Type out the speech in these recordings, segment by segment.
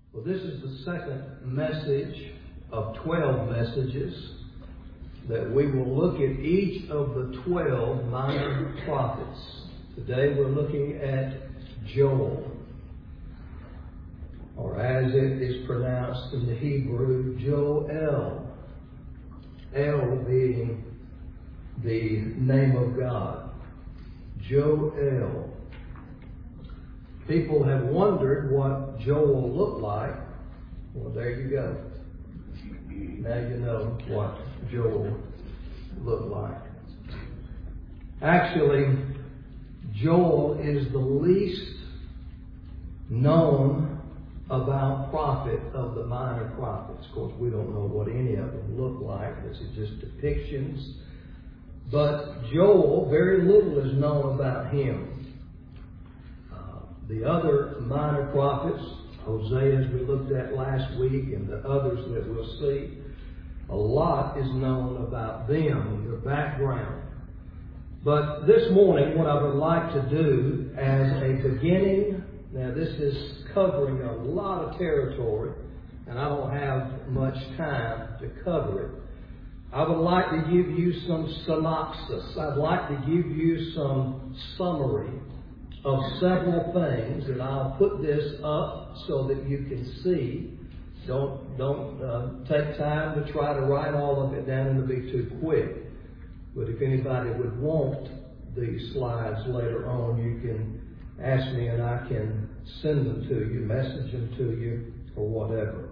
Well, this is the second message of 12 messages that we will look at each of the 12 minor prophets. Today we're looking at Joel, or as it is pronounced in the Hebrew, Joel. El being the name of God. Joel. People have wondered what Joel looked like. Well, there you go. Now you know what Joel looked like. Actually, Joel is the least known about prophet of the minor prophets. Of course, we don't know what any of them look like. This is just depictions. But Joel, very little is known about him. The other minor prophets, Hosea, as we looked at last week, and the others that we'll see, a lot is known about them and their background. But this morning, what I would like to do as a beginning, now this is covering a lot of territory, and I don't have much time to cover it. I would like to give you some synopsis. I'd like to give you some summary of several things, and I'll put this up so that you can see. Don't take time to try to write all of it down, and it'll be too quick. But if anybody would want these slides later on, you can ask me and I can send them to you, message them to you, or whatever.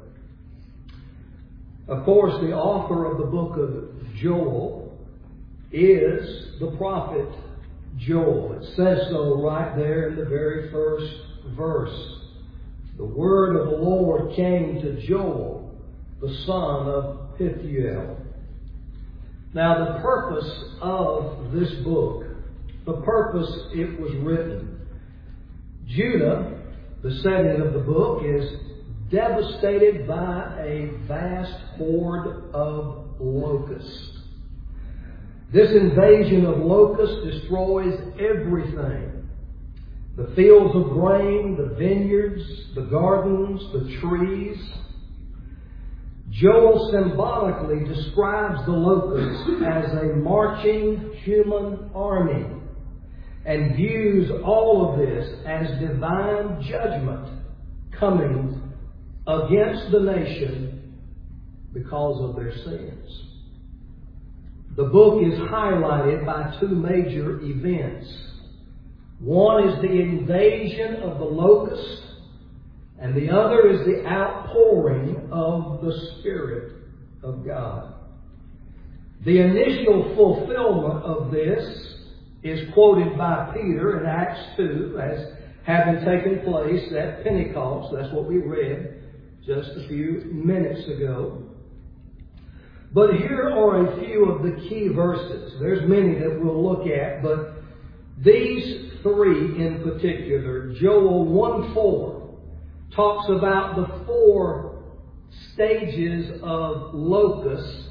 Of course, the author of the book of Joel is the prophet Joel. It says so right there in the very first verse. The word of the Lord came to Joel, the son of Pethuel. Now, the purpose of this book, the purpose it was written. Judah, the setting of the book, is devastated by a vast horde of locusts. This invasion of locusts destroys everything. The fields of grain, the vineyards, the gardens, the trees. Joel symbolically describes the locusts as a marching human army and views all of this as divine judgment coming against the nation because of their sins. The book is highlighted by two major events. One is the invasion of the locust, and the other is the outpouring of the Spirit of God. The initial fulfillment of this is quoted by Peter in Acts 2 as having taken place at Pentecost. That's what we read just a few minutes ago. But here are a few of the key verses. There's many that we'll look at, but these three in particular, Joel 1:4, talks about the four stages of locusts,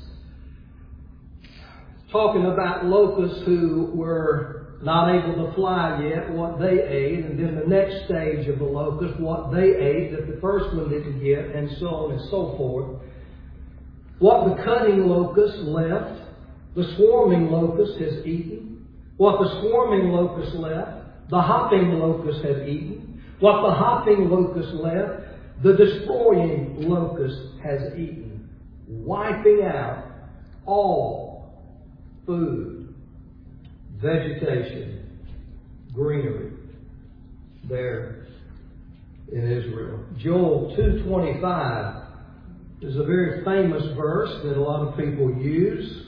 talking about locusts who were not able to fly yet, what they ate, and then the next stage of the locust, what they ate that the first one didn't get, and so on and so forth. What the cutting locust left, the swarming locust has eaten. What the swarming locust left, the hopping locust has eaten. What the hopping locust left, the destroying locust has eaten. Wiping out all food, vegetation, greenery there in Israel. Joel 2:25 is a very famous verse that a lot of people use.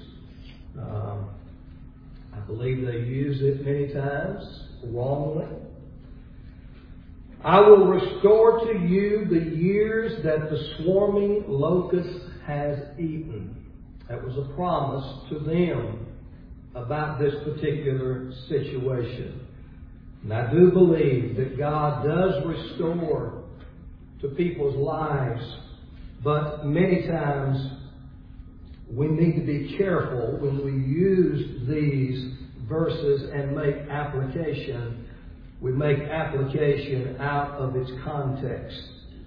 I believe they use it many times wrongly. I will restore to you the years that the swarming locust has eaten. That was a promise to them about this particular situation. And I do believe that God does restore to people's lives, but many times we need to be careful when we use these verses and make application. We make application out of its context.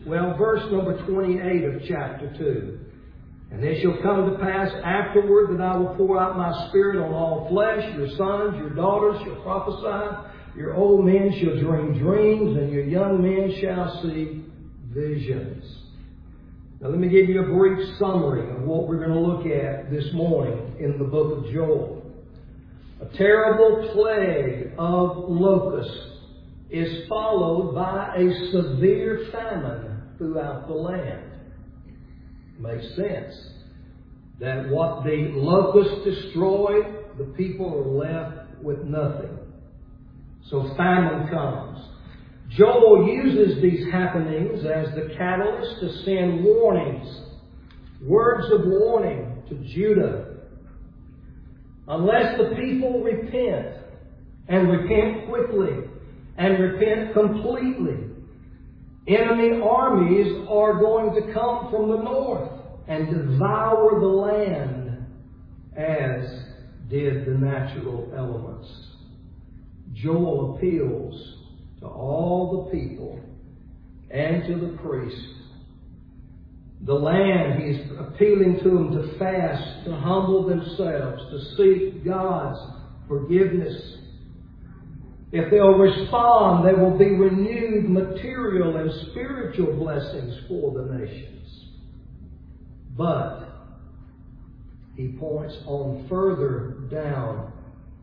Well, verse number 28 of chapter 2. And it shall come to pass afterward that I will pour out my Spirit on all flesh. Your sons, your daughters shall prophesy. Your old men shall dream dreams, and your young men shall see visions. Now let me give you a brief summary of what we're going to look at this morning in the book of Joel. A terrible plague of locusts is followed by a severe famine throughout the land. Makes sense that what the locusts destroy, the people are left with nothing. So famine comes. Joel uses these happenings as the catalyst to send warnings, words of warning to Judah. Unless the people repent, and repent quickly, and repent completely, enemy armies are going to come from the north and devour the land as did the natural elements. Joel appeals to all the people and to the priest. The land, he's appealing to them to fast, to humble themselves, to seek God's forgiveness. If they'll respond, there will be renewed material and spiritual blessings for the nations. But he points on further down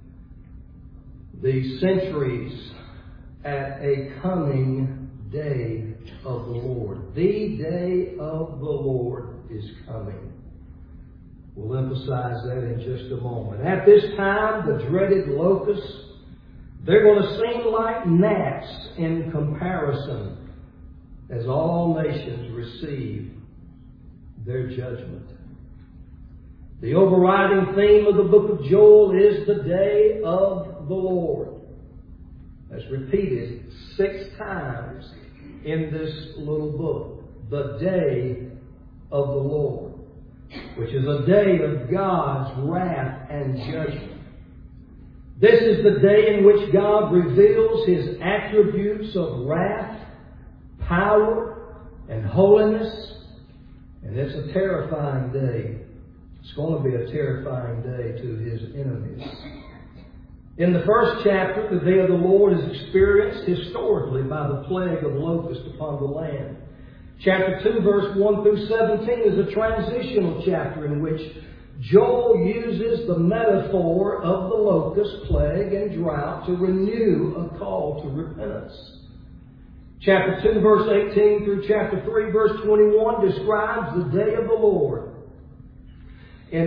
the centuries at a coming day of the Lord. The day of the Lord is coming. We'll emphasize that in just a moment. At this time, the dreaded locusts, they're going to seem like gnats in comparison as all nations receive their judgment. The overriding theme of the book of Joel is the day of the Lord. That's repeated 6 times in this little book. The day of the Lord, which is a day of God's wrath and judgment. This is the day in which God reveals His attributes of wrath, power, and holiness. And it's a terrifying day. It's going to be a terrifying day to His enemies. In the first chapter, the day of the Lord is experienced historically by the plague of locusts upon the land. Chapter 2, verse 1 through 17 is a transitional chapter in which Joel uses the metaphor of the locust plague and drought to renew a call to repentance. Chapter 2, verse 18 through chapter 3, verse 21 describes the day of the Lord in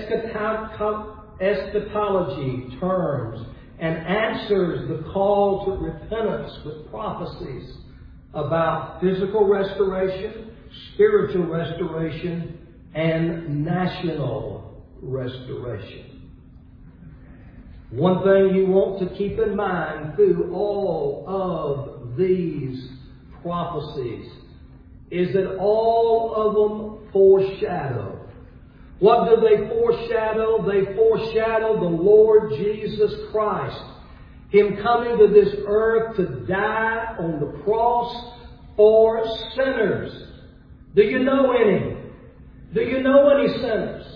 eschatology terms and answers the call to repentance with prophecies about physical restoration, spiritual restoration, and national restoration. One thing you want to keep in mind through all of these prophecies is that all of them foreshadow. What do they foreshadow? They foreshadow the Lord Jesus Christ. Him coming to this earth to die on the cross for sinners. Do you know any? Do you know any sinners?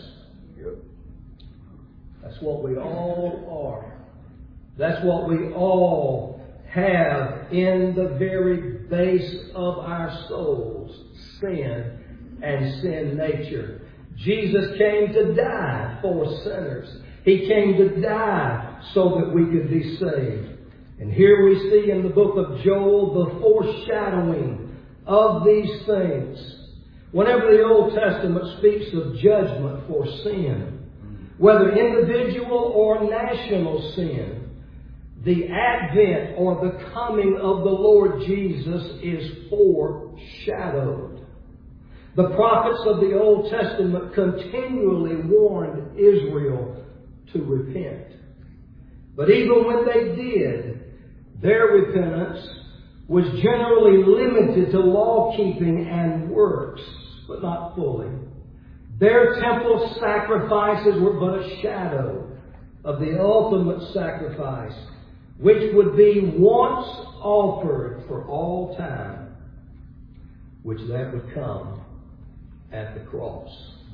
That's what we all are. That's what we all have in the very base of our souls. Sin and sin nature. Jesus came to die for sinners. He came to die so that we could be saved. And here we see in the book of Joel the foreshadowing of these things. Whenever the Old Testament speaks of judgment for sin, whether individual or national sin, the advent or the coming of the Lord Jesus is foreshadowed. The prophets of the Old Testament continually warned Israel to repent. But even when they did, their repentance was generally limited to law-keeping and works, but not fully. Their temple sacrifices were but a shadow of the ultimate sacrifice, which would be once offered for all time. which that would come at the cross.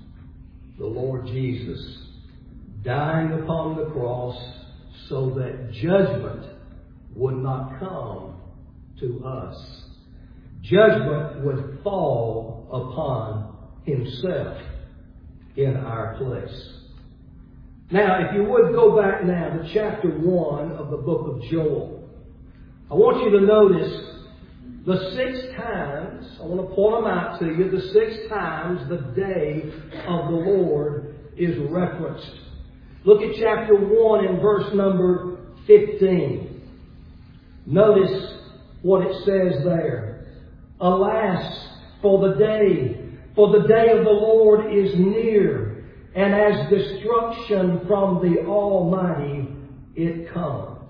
The Lord Jesus dying upon the cross so that judgment would not come to us. Judgment would fall upon Himself in our place. Now, if you would go back now to chapter 1 of the book of Joel, I want you to notice the 6 times, I want to point them out to you, the 6 times the day of the Lord is referenced. Look at chapter 1 and verse number 15. Notice what it says there. Alas, for the day of the Lord is near, and as destruction from the Almighty it comes.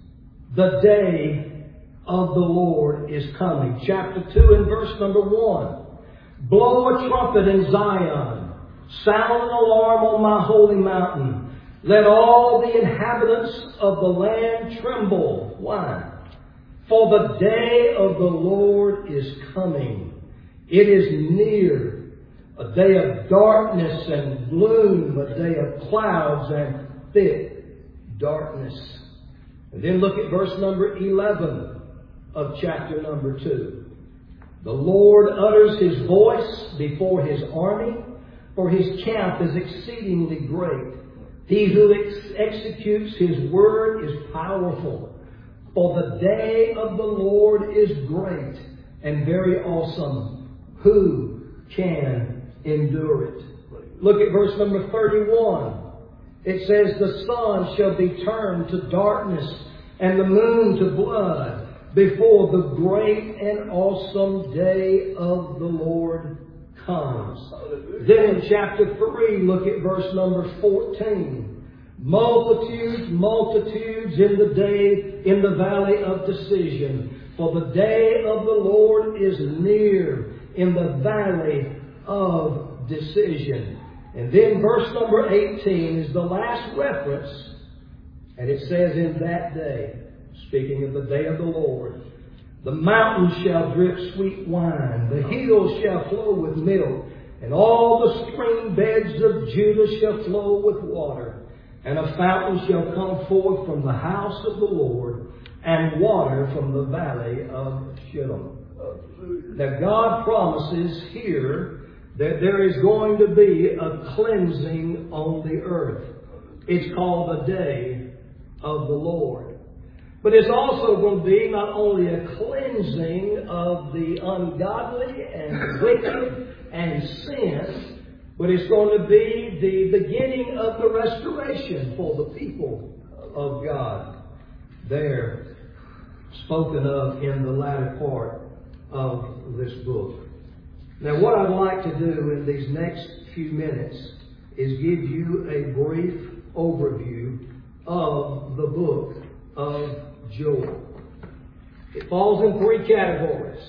The day of the Lord is coming. Chapter 2 and verse number 1. Blow a trumpet in Zion. Sound an alarm on my holy mountain. Let all the inhabitants of the land tremble. Why? For the day of the Lord is coming. It is near. A day of darkness and gloom, a day of clouds and thick darkness. And then look at verse number 11 of chapter number 2. The Lord utters His voice before His army, for His camp is exceedingly great. He who executes His word is powerful. For the day of the Lord is great and very awesome. Who can endure it? Look at verse number 31. It says, the sun shall be turned to darkness and the moon to blood before the great and awesome day of the Lord comes. Then in chapter 3, look at verse number 14. Multitudes, multitudes in the valley of decision. For the day of the Lord is near in the valley of decision. And then verse number 18 is the last reference. And it says, in that day, speaking of the day of the Lord, the mountains shall drip sweet wine, the hills shall flow with milk, and all the stream beds of Judah shall flow with water. And a fountain shall come forth from the house of the Lord, and water from the valley of Shittim. Now God promises here that there is going to be a cleansing on the earth. It's called the day of the Lord. But it's also going to be not only a cleansing of the ungodly and wicked and sin, but it's going to be the beginning of the restoration for the people of God. There, spoken of in the latter part of this book. Now, what I'd like to do in these next few minutes is give you a brief overview of the book of Joel. It falls in 3 categories.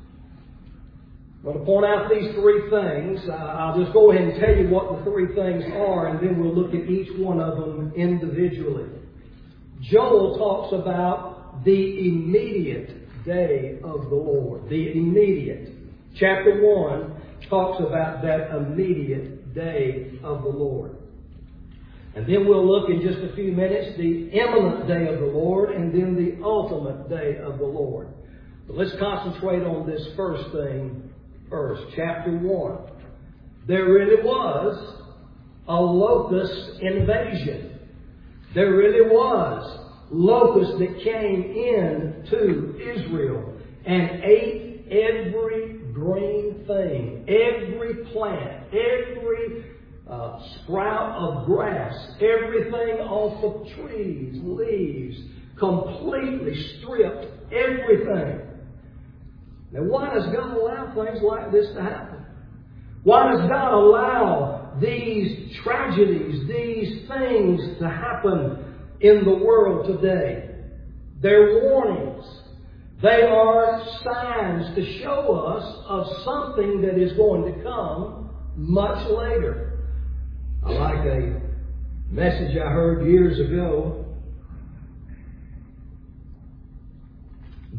I'm going to point out these 3 things. I'll just go ahead and tell you what the 3 things are, and then we'll look at each one of them individually. Joel talks about the immediate day of the Lord. The immediate. Chapter 1 talks about that immediate day of the Lord. And then we'll look in just a few minutes the imminent day of the Lord and then the ultimate day of the Lord. But let's concentrate on this first thing first. Chapter 1. There really was a locust invasion. There really was locusts that came in to Israel and ate every green thing, every plant, every sprout of grass, everything off of trees, leaves, completely stripped everything. Now, why does God allow things like this to happen? Why does God allow these tragedies, these things to happen in the world today? They're warnings. They are signs to show us of something that is going to come much later. I like a message I heard years ago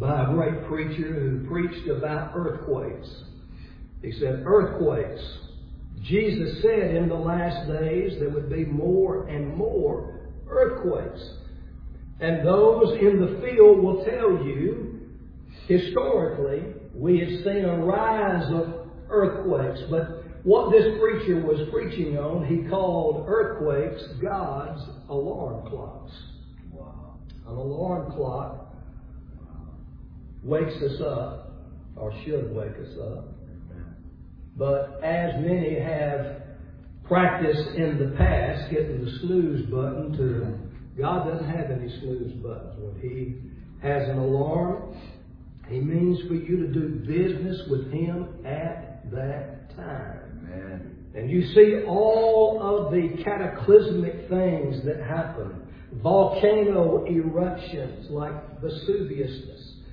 by a great preacher who preached about earthquakes. He said, earthquakes. Jesus said in the last days there would be more and more earthquakes. And those in the field will tell you, historically, we have seen a rise of earthquakes. But what this preacher was preaching on, he called earthquakes God's alarm clocks. Wow. An alarm clock wakes us up, or should wake us up. But as many have practiced in the past, hitting the snooze button God doesn't have any snooze buttons. When He has an alarm, He means for you to do business with Him at that time. Amen. And you see all of the cataclysmic things that happen. Volcano eruptions like Vesuvius,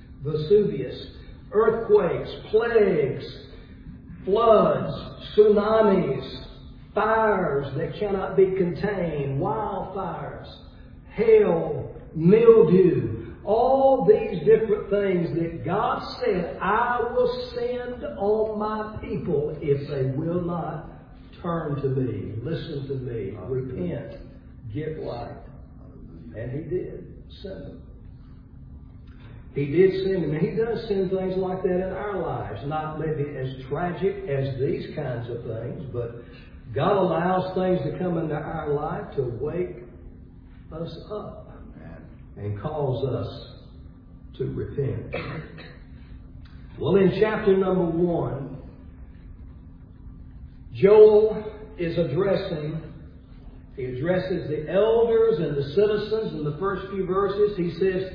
earthquakes, plagues, floods, tsunamis, fires that cannot be contained, wildfires, hail, mildew, all these different things that God said, I will send on my people if they will not turn to me, listen to me, repent, get right. And He did send them. He did send them, and He does send things like that in our lives. Not maybe as tragic as these kinds of things, but God allows things to come into our life to wake us up and cause us to repent. Well, in chapter number 1, Joel is he addresses the elders and the citizens in the first few verses. He says,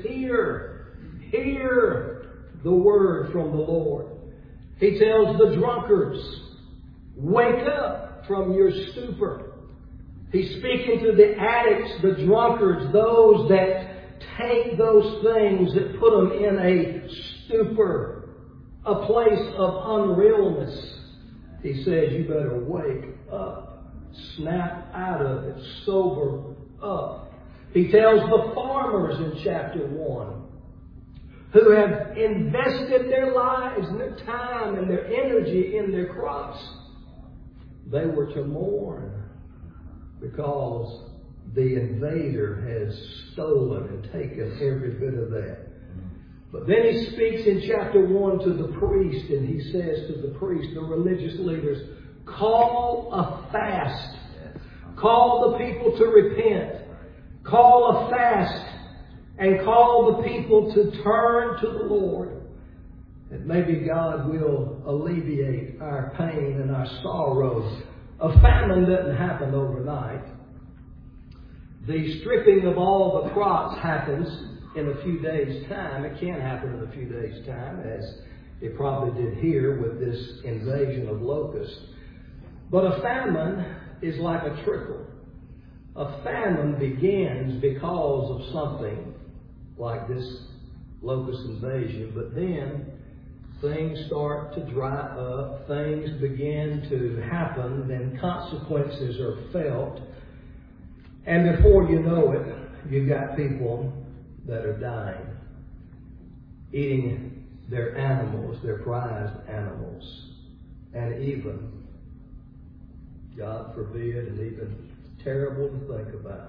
Hear the word from the Lord. He tells the drunkards, wake up from your stupor. He's speaking to the addicts, the drunkards, those that take those things that put them in a stupor, a place of unrealness. He says, you better wake up, snap out of it, sober up. He tells the farmers in chapter 1, who have invested their lives and their time and their energy in their crops, they were to mourn because the invader has stolen and taken every bit of that. But then he speaks in chapter 1 to the priest, and he says to the priest, the religious leaders, call a fast. Call the people to repent. Call a fast. And call the people to turn to the Lord. And maybe God will alleviate our pain and our sorrows. A famine doesn't happen overnight. The stripping of all the crops happens in a few days' time. It can happen in a few days' time, as it probably did here with this invasion of locusts. But a famine is like a trickle. A famine begins because of something like this locust invasion, but then things start to dry up, things begin to happen, then consequences are felt, and before you know it, you've got people that are dying, eating their animals, their prized animals, and even, God forbid, and even terrible to think about,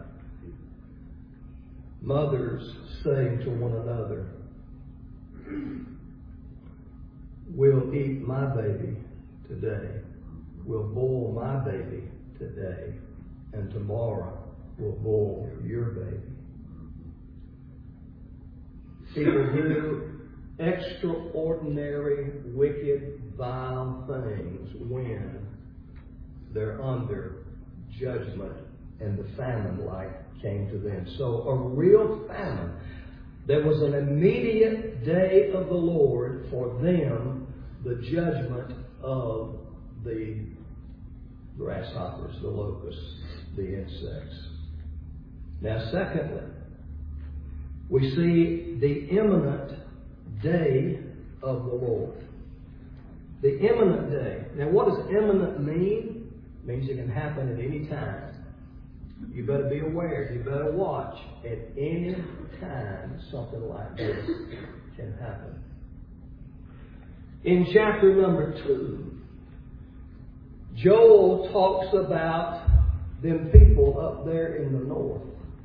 mothers saying to one another, we'll eat my baby today, we'll boil my baby today, and tomorrow we'll boil your baby. People do extraordinary, wicked, vile things when they're under judgment and the famine came to them. So a real famine. There was an immediate day of the Lord for them, the judgment of the grasshoppers, the locusts, the insects. Now, secondly, we see the imminent day of the Lord. The imminent day. Now, what does imminent mean? It means it can happen at any time. You better be aware. You better watch. At any time, something like this can happen. In chapter number 2, Joel talks about them people up there in the north.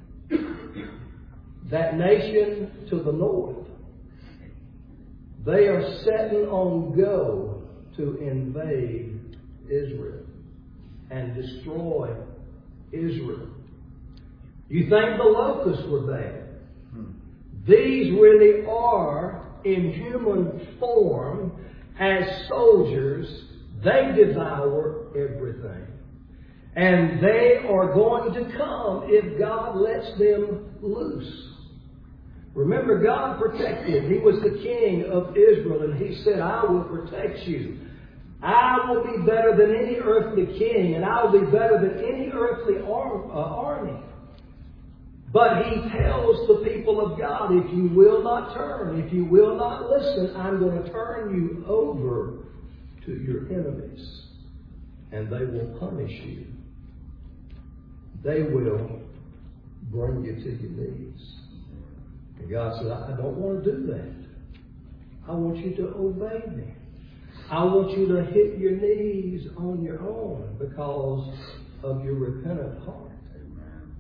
That nation to the north. They are setting on go to invade Israel and destroy Israel. You think the locusts were bad? These really are in human form as soldiers. They devour everything. And they are going to come if God lets them loose. Remember, God protected. He was the king of Israel, and He said, I will protect you. I will be better than any earthly king, and I will be better than any earthly army. But He tells the people of God, if you will not turn, if you will not listen, I'm going to turn you over to your enemies, and they will punish you. They will bring you to your knees. And God said, I don't want to do that. I want you to obey me. I want you to hit your knees on your own because of your repentant heart. Amen.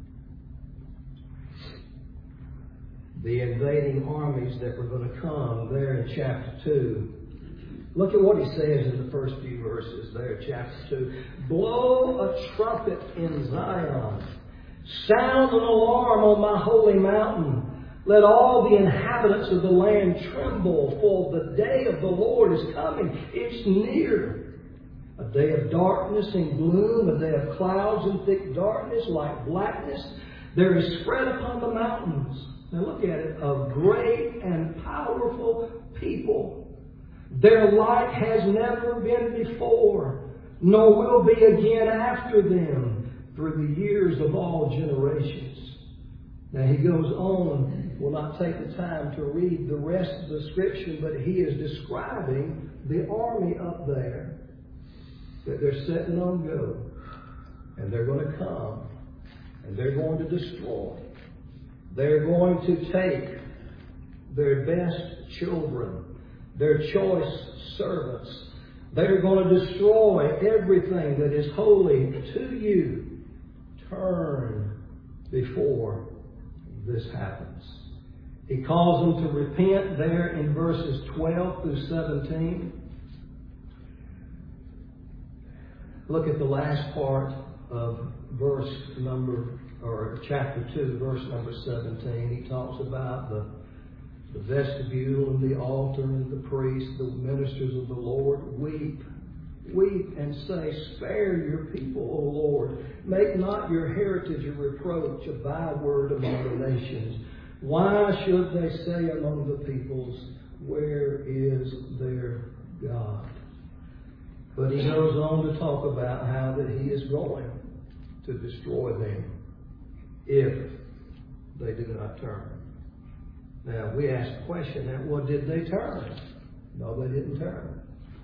The invading armies that were going to come there in chapter 2. Look at what he says in the first few verses there in chapter 2. Blow a trumpet in Zion. Sound an alarm on my holy mountain. Let all the inhabitants of the land tremble, for the day of the Lord is coming. It's near. A day of darkness and gloom, a day of clouds and thick darkness like blackness. There is spread upon the mountains. Now look at it. A great and powerful people. Their light has never been before, nor will be again after them through the years of all generations. Now he goes on. We'll not take the time to read the rest of the scripture, but he is describing the army up there that they're setting on go. And they're going to come. And they're going to destroy. They're going to take their best children, their choice servants. They're going to destroy everything that is holy to you. Turn before this happens. He calls them to repent there in verses 12 through 17. Look at the last part of chapter 2, verse number 17. He talks about the vestibule and the altar and the priests, the ministers of the Lord. Weep and say, spare your people, O Lord. Make not your heritage a reproach, a byword among the nations. Why should they say among the peoples, where is their God? But he goes on to talk about how that he is going to destroy them if they do not turn. Now, we ask the question, well, did they turn? No, they didn't turn.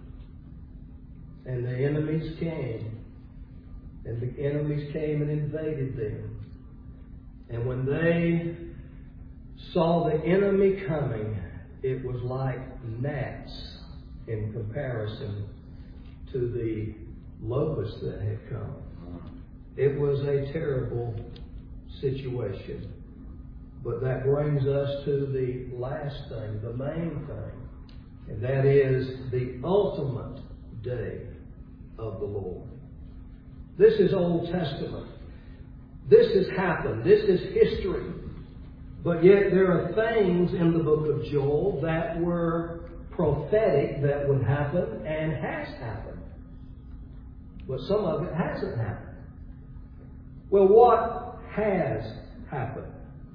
And the enemies came. And the enemies came and invaded them. And when they saw the enemy coming, it was like gnats in comparison to the locusts that had come. It was a terrible situation. But that brings us to the last thing, the main thing, and that is the ultimate day of the Lord. This is Old Testament. This has happened. This is history. But yet there are things in the book of Joel that were prophetic that would happen and has happened. But some of it hasn't happened. Well, what has happened?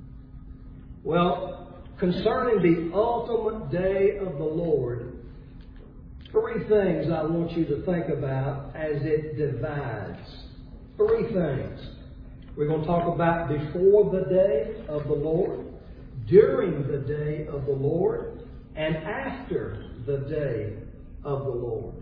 Well, concerning the ultimate day of the Lord, three things I want you to think about as it divides. Three things. We're going to talk about before the day of the Lord, during the day of the Lord, and after the day of the Lord.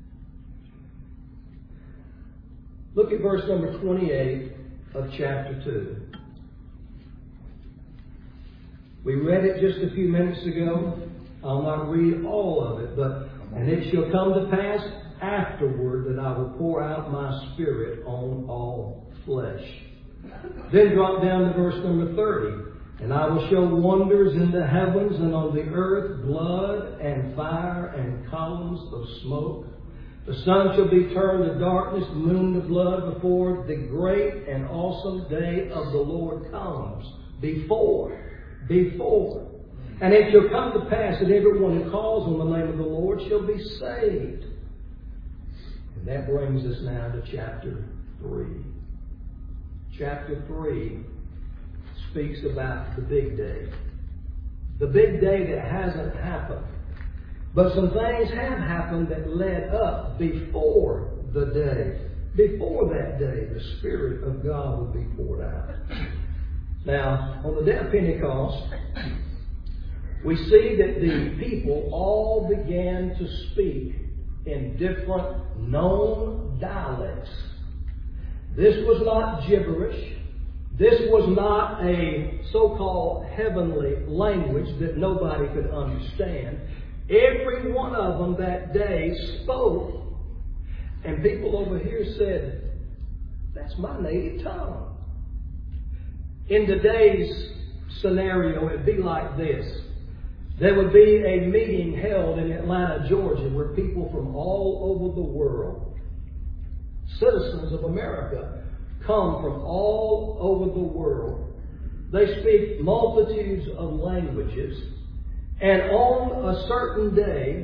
Look at verse number 28 of chapter 2. We read it just a few minutes ago. I'll not read all of it, but, and it shall come to pass afterward that I will pour out my Spirit on all flesh. Then drop down to verse number 30. And I will show wonders in the heavens and on the earth, blood and fire and columns of smoke. The sun shall be turned to darkness, the moon to blood before the great and awesome day of the Lord comes. Before. And it shall come to pass that everyone who calls on the name of the Lord shall be saved. And that brings us now to chapter 3. Chapter 3 speaks about the big day. The big day that hasn't happened. But some things have happened that led up before the day. Before that day, the Spirit of God will be poured out. Now, on the day of Pentecost, we see that the people all began to speak in different known dialects. This was not gibberish. This was not a so-called heavenly language that nobody could understand. Every one of them that day spoke, and people over here said, that's my native tongue. In today's scenario, it'd be like this. There would be a meeting held in Atlanta, Georgia, where people from all over the world, citizens of America, come from all over the world. They speak multitudes of languages. And on a certain day,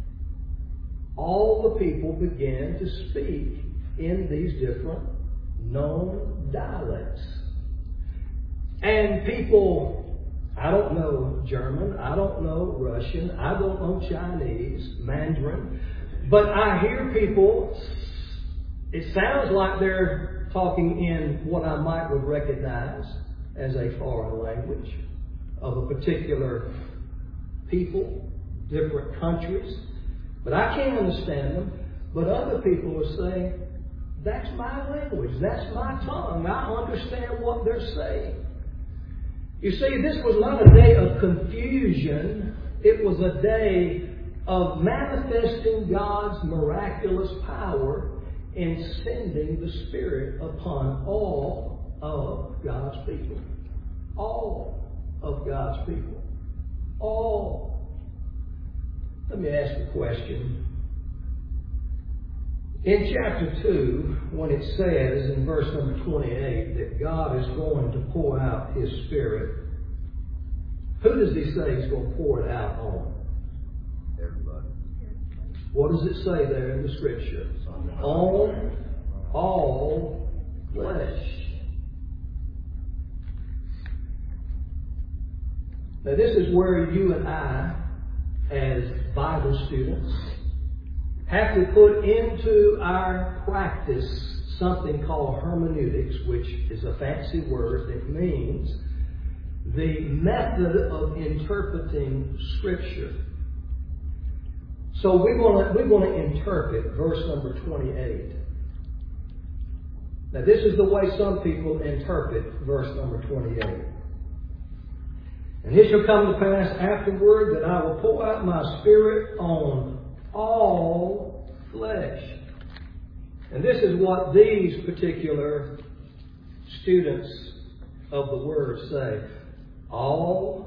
all the people began to speak in these different known dialects. And people, I don't know German, I don't know Russian, I don't know Chinese, Mandarin, but I hear people, it sounds like they're talking in what I might would recognize as a foreign language of a particular people, different countries. But I can't understand them. But other people are saying, that's my language, that's my tongue, I understand what they're saying. You see, this was not a day of confusion. It was a day of manifesting God's miraculous power in sending the Spirit upon all of God's people. All of God's people. All. Let me ask a question. In chapter 2, when it says in verse number 28 that God is going to pour out His Spirit, who does He say He's going to pour it out on? Everybody. What does it say there in the Scripture? On all flesh. Now this is where you and I, as Bible students, have to put into our practice something called hermeneutics, which is a fancy word that means the method of interpreting Scripture. So we're going to interpret verse number 28. Now this is the way some people interpret verse number 28. And it shall come to pass afterward that I will pour out my Spirit on all flesh. And this is what these particular students of the Word say. All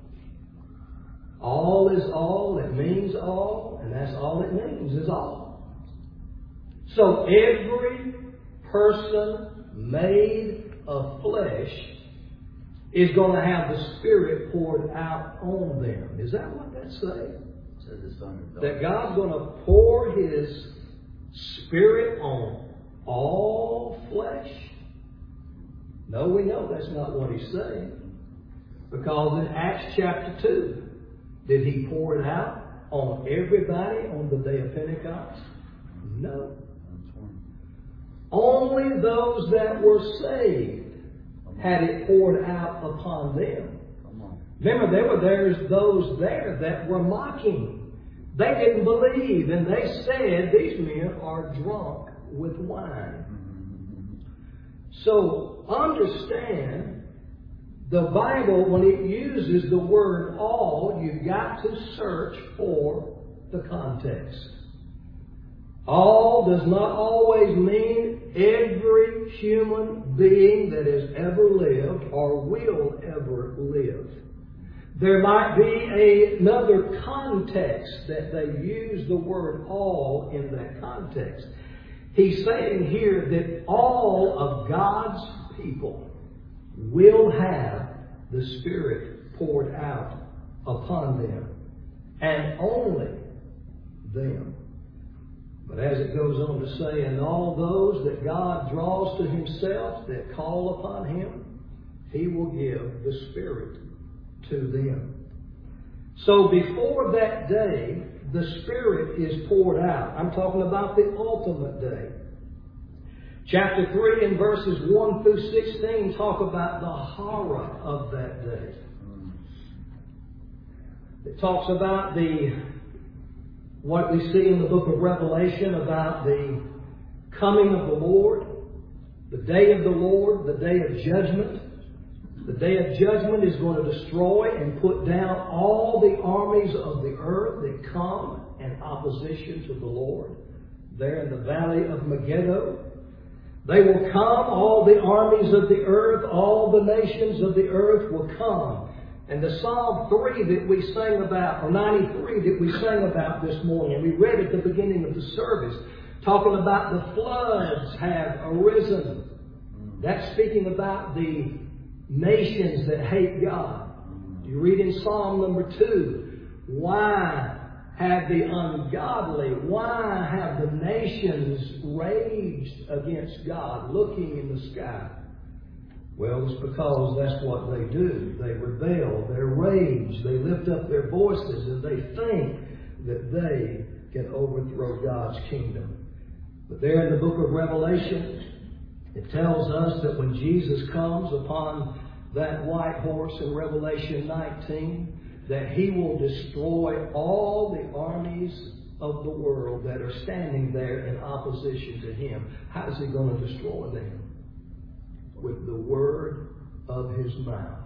is all. It means all. And that's all it means, is all. So every person made of flesh is going to have the Spirit poured out on them. Is that what that's saying? That God's going to pour His Spirit on all flesh? No, we know that's not what He's saying. Because in Acts chapter 2, did He pour it out on everybody on the day of Pentecost? No. Only those that were saved had it poured out upon them. Remember, there's those there that were mocking. They didn't believe, and they said, these men are drunk with wine. So understand The Bible, when it uses the word all, you've got to search for the context. All does not always mean every human being that has ever lived or will ever live. There might be another context that they use the word all in that context. He's saying here that all of God's people will have the Spirit poured out upon them, and only them. But as it goes on to say, and all those that God draws to Himself, that call upon Him, He will give the Spirit to them. So before that day, the Spirit is poured out. I'm talking about the ultimate day. Chapter 3 and verses 1 through 16 talk about the horror of that day. It talks about what we see in the book of Revelation about the coming of the Lord, the day of the Lord, the day of judgment. The day of judgment is going to destroy and put down all the armies of the earth that come in opposition to the Lord. There in the valley of Megiddo, they will come, all the armies of the earth, all the nations of the earth will come. And the Psalm 3 that we sang about, or 93 that we sang about this morning, and we read at the beginning of the service, talking about the floods have arisen. That's speaking about the nations that hate God. You read in Psalm number 2, why have the ungodly, why have the nations raged against God, looking in the sky? Well, it's because that's what they do. They rebel, they rage, they lift up their voices, and they think that they can overthrow God's kingdom. But there in the book of Revelation, it tells us that when Jesus comes upon that white horse in Revelation 19, that He will destroy all the armies of the world that are standing there in opposition to Him. How is He going to destroy them? With the word of His mouth.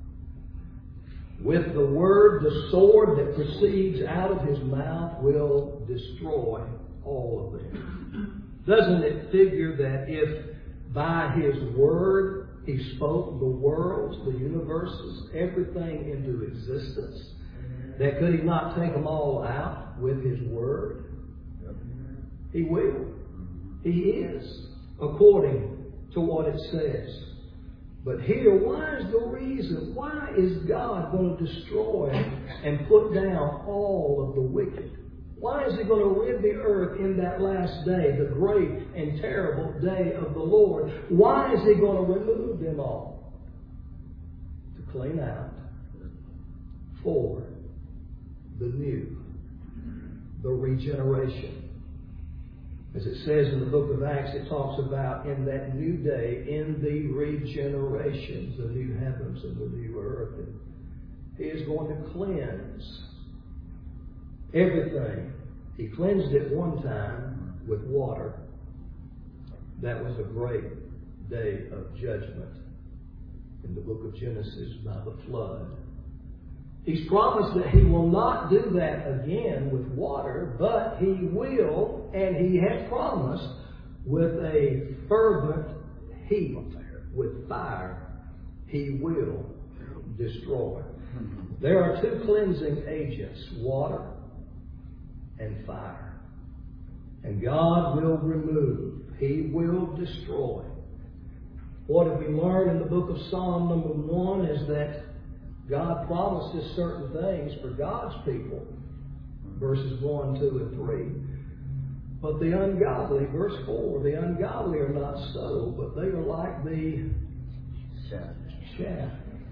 With the word, the sword that proceeds out of His mouth will destroy all of them. Doesn't it figure that if by His word He spoke the worlds, the universes, everything into existence, that could He not take them all out with His word? He will. He is, according to what it says. But here, why is the reason? Why is God going to destroy and put down all of the wicked? Why is He going to rid the earth in that last day, the great and terrible day of the Lord? Why is He going to remove them all? To clean out for the new, the regeneration. As it says in the book of Acts, it talks about in that new day, in the regeneration, the new heavens and the new earth. And He is going to cleanse everything. He cleansed it one time with water. That was a great day of judgment in the book of Genesis by the flood. He's promised that He will not do that again with water, but He will, and He has promised, with a fervent heat, with fire, He will destroy. There are two cleansing agents, water and fire. And God will remove. He will destroy. What have we learned in the book of Psalm number 1 is that God promises certain things for God's people. Verses 1, 2, and 3. But the ungodly, verse 4, the ungodly are not so, but they are like the chaff,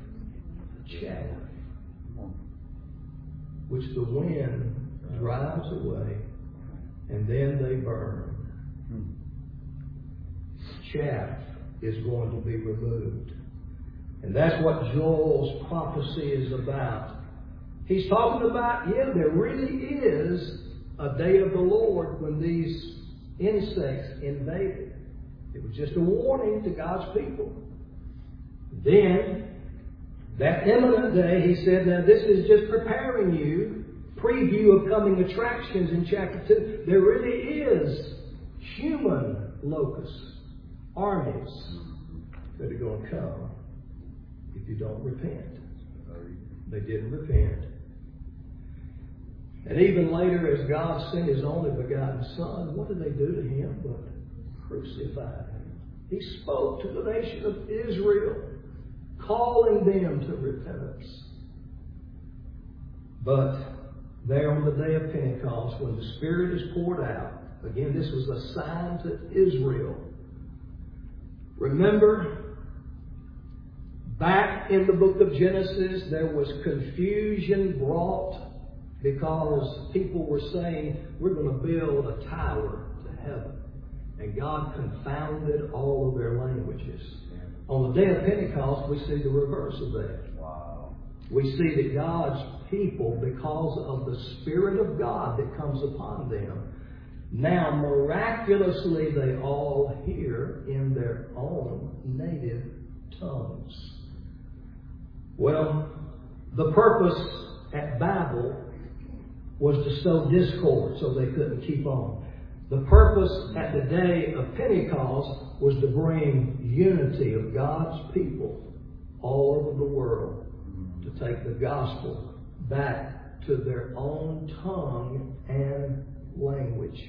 which the wind drives away, and then they burn. Chaff is going to be removed. And that's what Joel's prophecy is about. He's talking about, there really is a day of the Lord when these insects invaded. It was just a warning to God's people. Then That imminent day, he said, now this is just preparing you, preview of coming attractions in chapter 2. There really is human locusts, armies that are going to come if you don't repent. They didn't repent. And even later, as God sent His only begotten Son, what did they do to Him but crucify Him? He spoke to the nation of Israel, calling them to repentance. But there on the day of Pentecost, when the Spirit is poured out, again, this was a sign to Israel. Remember, back in the book of Genesis, there was confusion brought because people were saying, we're going to build a tower to heaven. And God confounded all of their languages. On the day of Pentecost, we see the reverse of that. Wow. We see that God's people, because of the Spirit of God that comes upon them, now miraculously they all hear in their own native tongues. Well, the purpose at Babel was to sow discord so they couldn't keep on. The purpose at the day of Pentecost was to bring unity of God's people all over the world, to take the gospel back to their own tongue and language.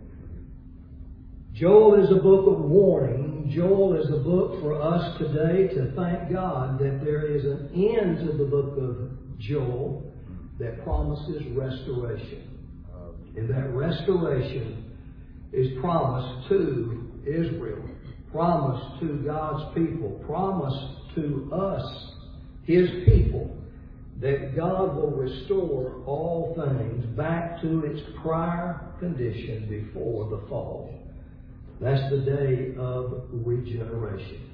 Joel is a book of warning. Joel is a book for us today to thank God that there is an end to the book of Joel that promises restoration. And that restoration is promised to Israel, promised to God's people, promised to us, His people, that God will restore all things back to its prior condition before the fall. That's the day of regeneration.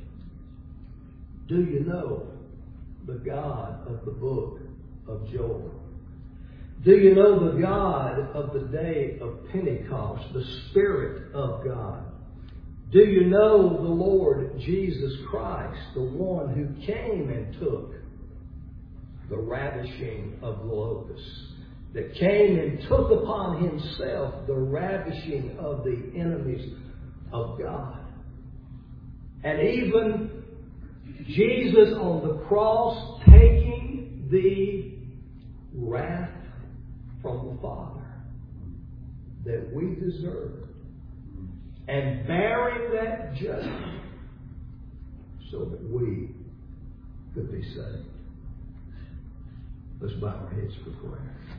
Do you know the God of the book of Joel? Do you know the God of the day of Pentecost, the Spirit of God? Do you know the Lord Jesus Christ, the one who came and took the ravishing of the locusts, that came and took upon Himself the ravishing of the enemies of God? And even Jesus on the cross taking the wrath from the Father that we deserve, and bearing that judgment so that we could be saved. Let's bow our heads for prayer.